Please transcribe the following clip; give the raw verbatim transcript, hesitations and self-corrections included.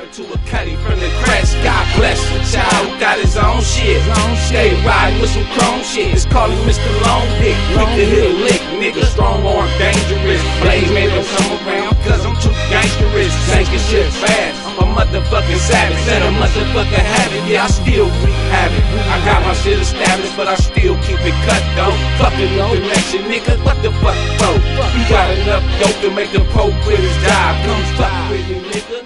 Shout out to a cutty from the crest. God bless the child who got his own shit. Stay riding with some chrome shit. It's calling Mister Long Dick. Quick to hit a lick, nigga. Strong arm, dangerous. Blaze made them come around, cause I'm too gangsterous. Tanking shit fast. I'm a motherfucking savage. And a motherfucking habit. Yeah, I still wreak havoc. I got my shit established, but I still keep it cut though. Fucking no connection, nigga. What the fuck, bro? You got enough dope to make the pro critters die. Come fuck with me, nigga.